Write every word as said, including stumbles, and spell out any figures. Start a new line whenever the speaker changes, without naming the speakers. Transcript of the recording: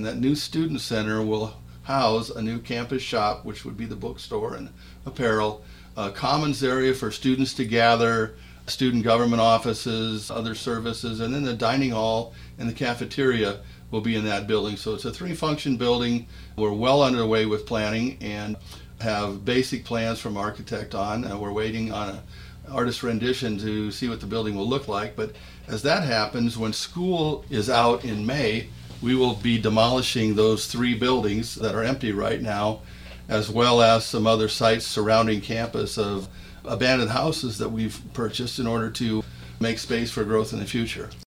And that new student center will house a new campus shop, which would be the bookstore and apparel, a commons area for students to gather, student government offices, other services, and then the dining hall and the cafeteria will be in that building. So it's a three-function building. We're well underway with planning and have basic plans from architect on. Uh, we're waiting on an artist rendition to see what the building will look like. But as that happens, when school is out in May, we will be demolishing those three buildings that are empty right now, as well as some other sites surrounding campus of abandoned houses that we've purchased in order to make space for growth in the future.